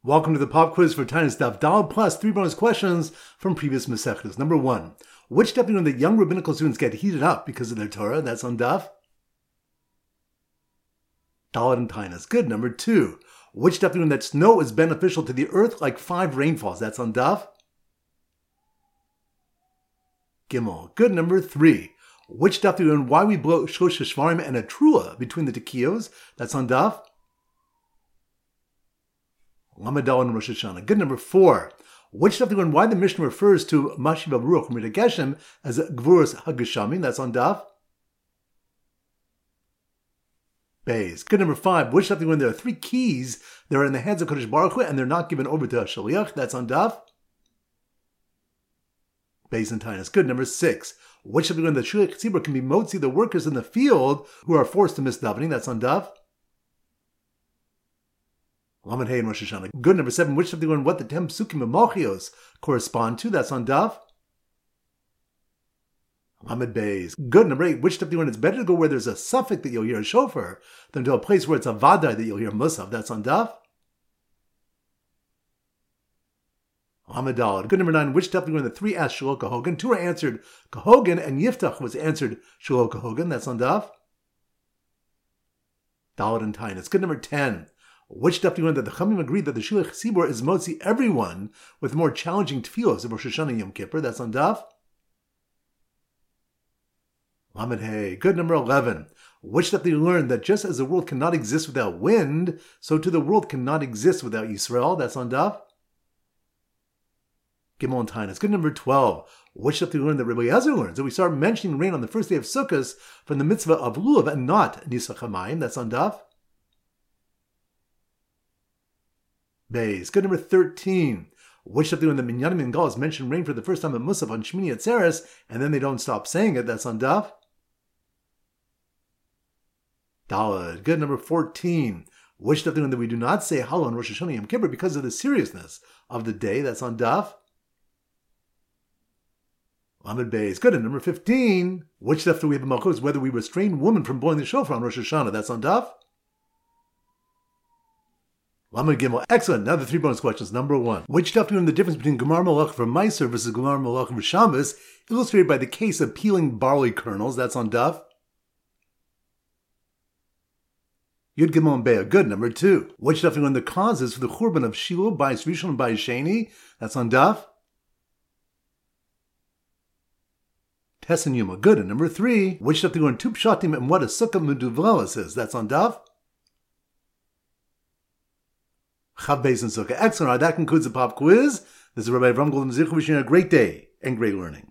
Welcome to the pop quiz for Taanis Daf Dal plus 3 bonus questions from previous Masechtas. Number 1. Which Daf do you know that young rabbinical students get heated up because of their Torah? That's on Daf Dalet and Taanis. Good. Number 2. Which Daf do you know that snow is beneficial to the earth like 5 rainfalls? That's on Daf Gimel. Good. Number 3. Which Daf do you know why we blow Shosh Shvarim and a Trua between the Tekiyos? That's on Daf Lamadal and Rosh Hashanah. Good. Number 4. Which Daf do you know why the Mishnah refers to Mashiv Ruach from Rita Geshem as Gvuras Hagashami? That's on Daf Beis. Good. Number 5. Which Daf do you know there are 3 keys that are in the hands of Kodesh Baruch Hu and they're not given over to a Shaliach? That's on Daf Beis and Taanis. Good. Number 6. Which Daf do you know that Shaliach Tzibur can be motzi the workers in the field who are forced to miss davening? That's on Daf Lamed Hey and Rosh Hashanah. Good. Number 7. Which Daf do you know what the 10 Psukim of Malchios correspond to? That's on Daf Lamed Beis. Good. Number 8. Which Daf do you know it's better to go where there's a suffix that you'll hear a shofar than to a place where it's a vadai that you'll hear musaf? That's on Daf Lamed Daled. Good. Number 9. Which Daf do you know the 3 asked Shalom Kahogan? 2 are answered Kahogan and Yiftach was answered Shalom Kahogan. That's on Daf Dalet and Taanis. Good. Number 10. Which Daf do you know that the Chamim agreed that the Shaliach Tzibur is motzi everyone with more challenging tefillos of Rosh Hashanah and Yom Kippur? That's on Daf Lamed Hey. Good. Number 11. Which Daf do you learn that just as the world cannot exist without wind, so too the world cannot exist without Yisrael? That's on Daf Gimel and Taanis. Good. Number 12. Which Daf do you learn that Rabbi Eliezer learns that we start mentioning rain on the first day of Sukkot from the mitzvah of Lulav and not Nisach HaMayim? That's on Daf Beis. Good. Number 13. Which Daf do you know the Minyanim and Galas mention rain for the first time at Musaf on Shmini Atzeres and then they don't stop saying it? That's on Daf Daled. Good. Number 14. Which Daf do you know that we do not say Hallel on Rosh Hashanah and Yom Kippur because of the seriousness of the day? That's on Daf Lamed Beis. Good. And number 15. Which Daf do we have in Malchus whether we restrain women from blowing the shofar on Rosh Hashanah? That's on Daf Lamed Gimel. Excellent. Now the 3 bonus questions. Number 1. Which Daf do you know the difference between Gemar Malach for Meiser versus Gemar Malach for Shabbos, illustrated by the case of peeling barley kernels? That's on Daf Yud Gimel and Be'ah. Good. Number 2. Which Daf do you know the causes for the Churban of Shiloh, Bayis Rishon, and Bayis Sheni? That's on Daf Tes and Yuma. Good. And number 3. Which Daf do you know two pshatim and what a Sukkah Meduvlelis is? That's on Daf Chav Beis and Sukkah. Excellent. All right, that concludes the pop quiz. This is Rabbi Avram Golden Zichu wishing you a great day and great learning.